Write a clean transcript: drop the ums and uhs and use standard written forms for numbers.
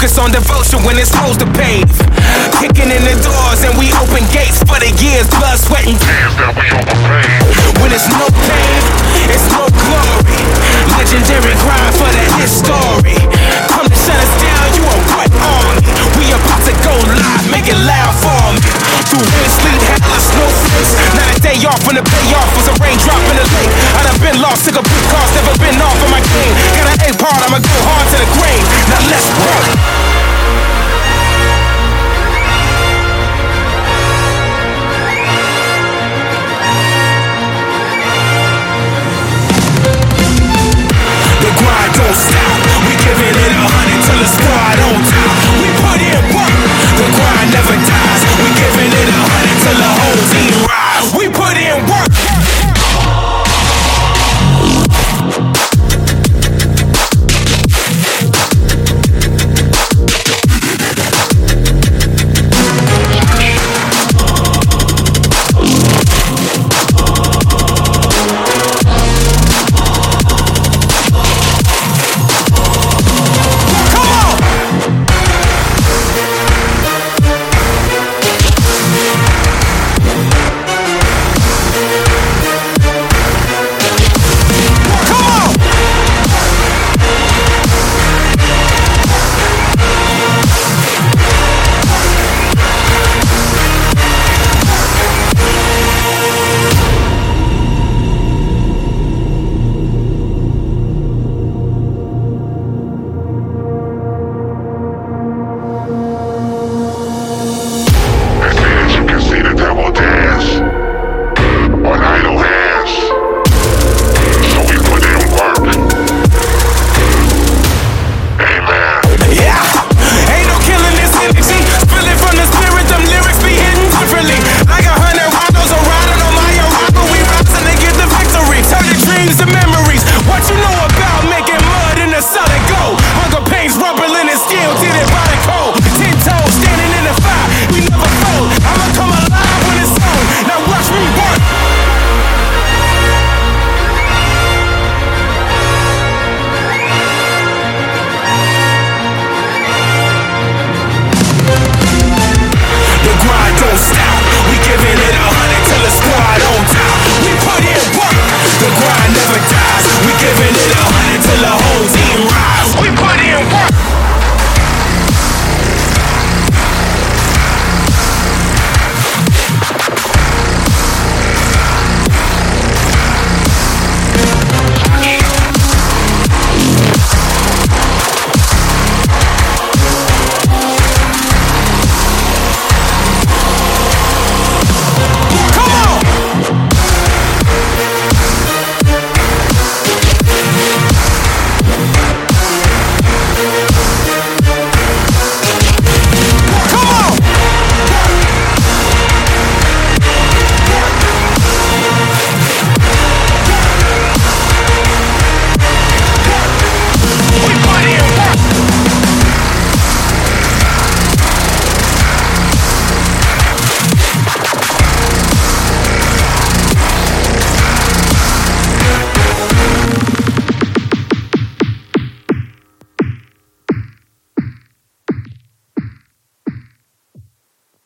focus on devotion when it's supposed to pave. Kicking in the doors and we open gates for the years, blood, sweat, and tears that we overpaid. When it's no pain, it's no glory. Legendary grind for the history. Come to shut us down, you a what army? We about to go live, make it loud for me. Through wind, sleet, hail, or snowflakes. Not a day off when the payoff was a raindrop in the lake. I done been lost, took a big cost, never been off of my game. Got an A part, I'ma go hard to the grave. Now let's roll. The grind don't stop. We giving it 100 till the squad on top. We put in work. The grind never dies. We giving it 100 till the whole team rise. We put in work. What you know about making mud in the solid gold? Hunger pains rumbling and steel, did it by the cold.